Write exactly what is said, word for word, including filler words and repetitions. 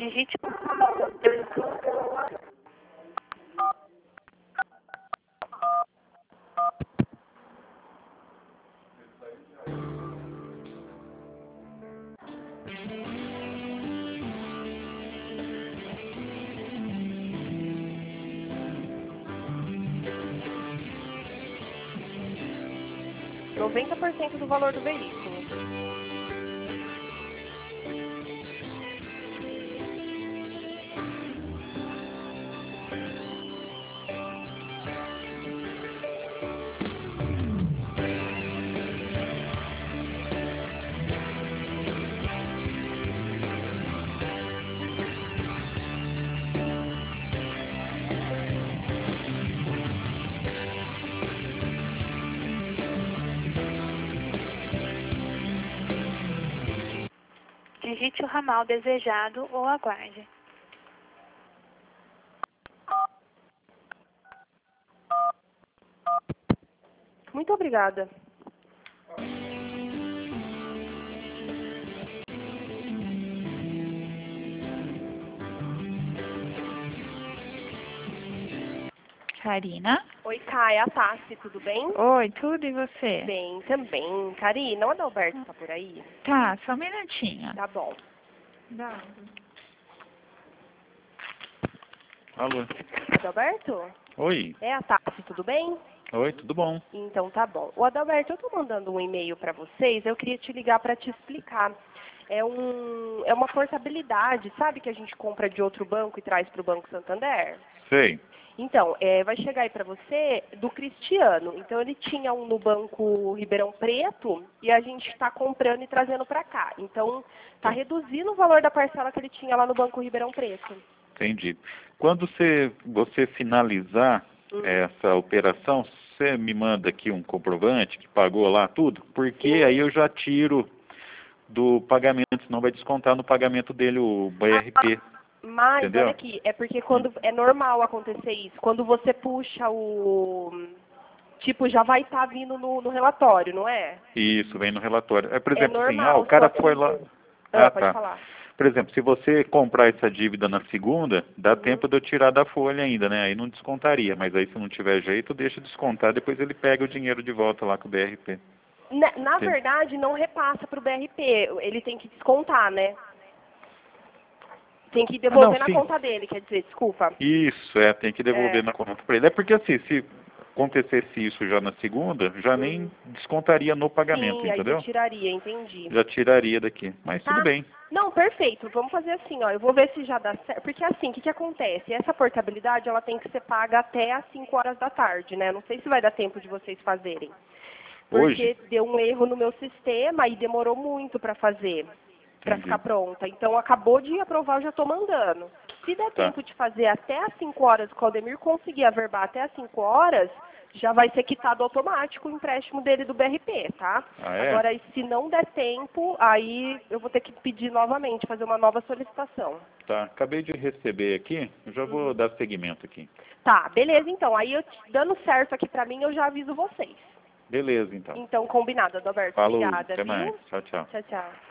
Digite noventa por cento do valor do veículo. Digite o ramal desejado ou aguarde. Muito obrigada. Karina? Oi, Caia, Tassi, tudo bem? Oi, tudo e você? Bem, também. Karina, o Adalberto tá por aí? Tá, só um minutinho. Tá bom. Dá. Alô? Adalberto? Oi. É a Tassi, tudo bem? Oi, tudo bom? Então tá bom. O Adalberto, eu tô mandando um e-mail para vocês, eu queria te ligar para te explicar. É, um, é uma portabilidade, sabe que a gente compra de outro banco e traz para o Banco Santander? Sei. Então, é, vai chegar aí para você do Cristiano. Então ele tinha um no Banco Ribeirão Preto e a gente está comprando e trazendo para cá. Então tá reduzindo o valor da parcela que ele tinha lá no Banco Ribeirão Preto. Entendi. Quando você, você finalizar Hum. essa operação, você me manda aqui um comprovante que pagou lá tudo, porque Sim. aí eu já tiro do pagamento, senão vai descontar no pagamento dele o B R P. Mas, Entendeu? olha aqui, é porque quando é normal acontecer isso. Quando você puxa o... Tipo, já vai estar vindo no, no relatório, não é? Isso, vem no relatório. É, por É exemplo, assim, ah, normal, o cara só que- foi lá... Ah, Ah, pode tá. falar. Por exemplo, se você comprar essa dívida na segunda, dá Uhum. tempo de eu tirar da folha ainda, né? Aí não descontaria, mas aí se não tiver jeito, deixa descontar, depois ele pega o dinheiro de volta lá com o B R P. Na, na Sim. verdade, não repassa para o B R P. Ele tem que descontar, né? Tem que devolver Ah, não, na sim. conta dele, quer dizer, desculpa. Isso, é, tem que devolver É. na conta para ele. É porque assim, se acontecesse isso já na segunda, já nem Uhum. descontaria no pagamento, Sim, aí já entendeu? tiraria, entendi. Já tiraria daqui. Mas tudo Tá? bem. Não, perfeito. Vamos fazer assim, ó. Eu vou ver se já dá certo. Porque assim, o que, que acontece? Essa portabilidade, ela tem que ser paga até às cinco horas da tarde, né? Não sei se vai dar tempo de vocês fazerem. Porque Hoje? deu um erro no meu sistema e demorou muito para fazer, para Entendi. ficar pronta. Então, acabou de aprovar, eu já estou mandando. Se der Tá. tempo de fazer até às cinco horas, o Claudemir conseguir averbar até às cinco horas, já vai ser quitado automático o empréstimo dele do B R P, tá? Ah, é? Agora, se não der tempo, aí eu vou ter que pedir novamente, fazer uma nova solicitação. Tá. Acabei de receber aqui, eu já vou Uhum. dar seguimento aqui. Tá, beleza então. Aí, eu, dando certo aqui para mim, eu já aviso vocês. Beleza, então. Então, combinado, Adalberto. Falou, Obrigada, até viu? mais. Tchau, tchau. Tchau, tchau.